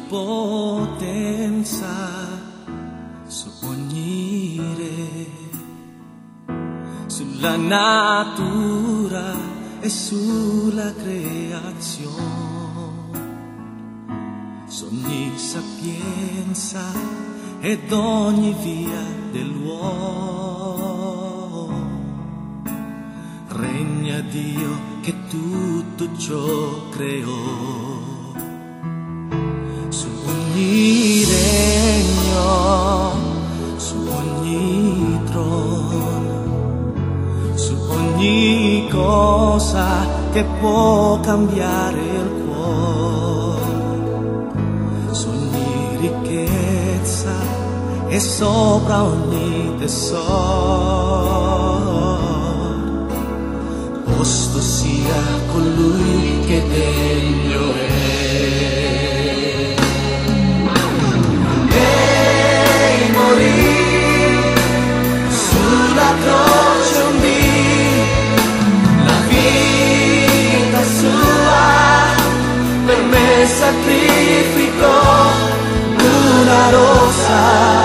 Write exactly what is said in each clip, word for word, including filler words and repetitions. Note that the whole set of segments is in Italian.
onnipotenza su ogni re, sulla natura e sulla creazione, su ogni sapienza ed ogni via dell'uomo. Regna Dio che tutto ciò creò. Su ogni regno, su ogni trono, su ogni cosa che può cambiare il cuore, su ogni ricchezza e sopra ogni tesoro, posto sia colui che degno è. Sulla croce un dì la vita sua per me sacrificò, una rosa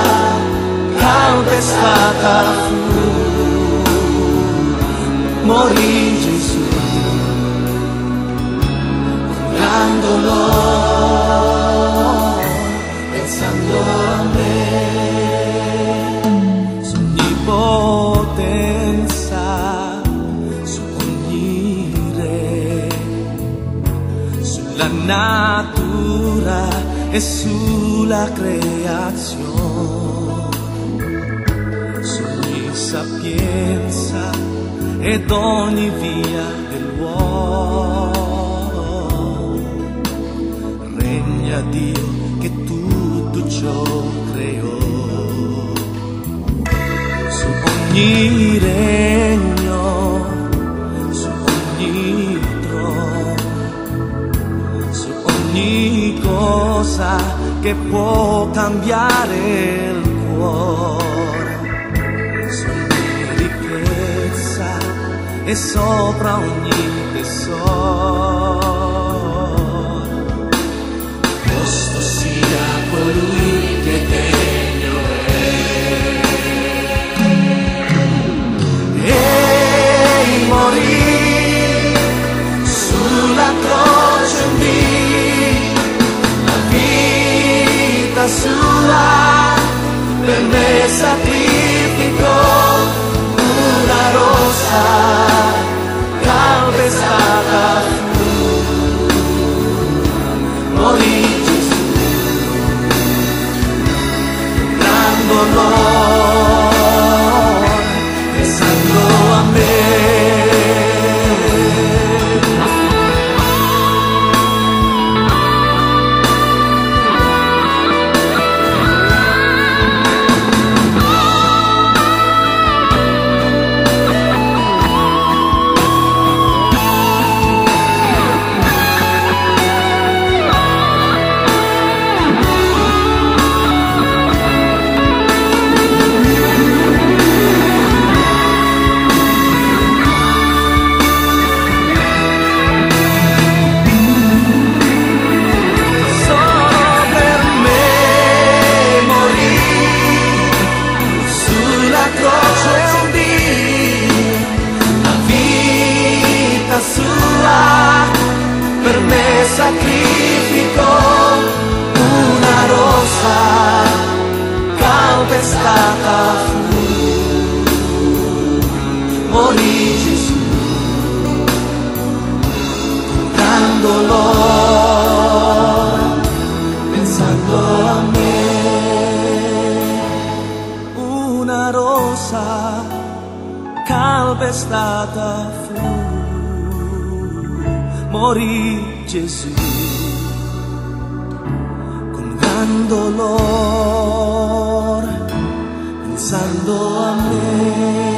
calpestata fu, morì Gesù con gran dolore, pensando a me. Potenza su ogni re, sulla natura e sulla creazione, su ogni sapienza ed ogni via dell'uomo. Regna Dio che tutto ciò creò. Su ogni regno, su ogni trono, su ogni cosa che può cambiare il cuore, su ogni ricchezza e sopra ogni tesoro, posto sia colui che degno è. Morì sulla croce un dì, la vita sua per me sacrificò, una rosa calpestata fu, morì Gesù, gran dolore, pensando a me. Per me sacrificò, una rosa calpestata fu, morì Gesù con gran dolore, pensando a me. Una rosa calpestata fu, morì Gesù con gran dolore, pensando a me.